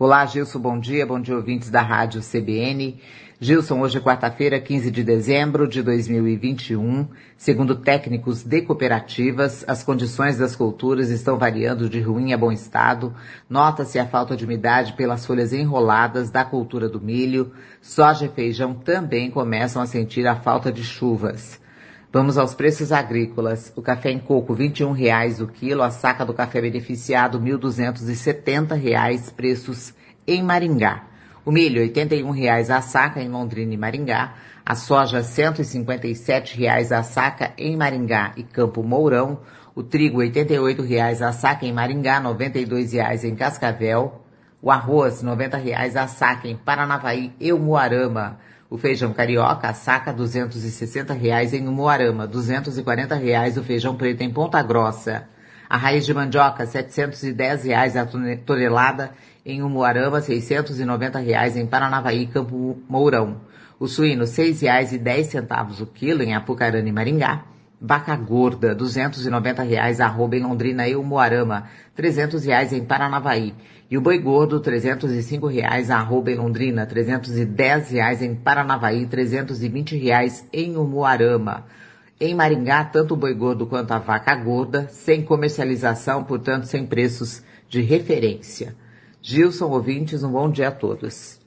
Olá, Gilson, bom dia ouvintes da Rádio CBN. Gilson, hoje é quarta-feira, 15 de dezembro de 2021. Segundo técnicos de cooperativas, as condições das culturas estão variando de ruim a bom estado. Nota-se a falta de umidade pelas folhas enroladas da cultura do milho. Soja e feijão também começam a sentir a falta de chuvas. Vamos aos preços agrícolas. O café em coco, R$ 21,00 o quilo. A saca do café beneficiado, R$ 1.270, preços em Maringá. O milho, R$ 81,00 a saca em Londrina e Maringá. A soja, R$ 157,00 a saca em Maringá e Campo Mourão. O trigo, R$ 88,00 a saca em Maringá, R$ 92,00 em Cascavel. O arroz, R$ 90,00 a saca em Paranavaí e Umuarama. O feijão carioca, a saca, R$ 260,00 em Umuarama, R$ 240,00 o feijão preto em Ponta Grossa. A raiz de mandioca, R$ 710,00 a tonelada em Umuarama, R$ 690,00 em Paranavaí e Campo Mourão. O suíno, R$ 6,10 o quilo em Apucarana e Maringá. Vaca gorda, R$ 290,00 arroba em Londrina e Umuarama, R$ 300,00 em Paranavaí. E o boi gordo, R$ 305,00 arroba em Londrina, R$ 310,00 em Paranavaí, R$ 320,00 em Umuarama. Em Maringá, tanto o boi gordo quanto a vaca gorda, sem comercialização, portanto, sem preços de referência. Gilson, ouvintes, um bom dia a todos.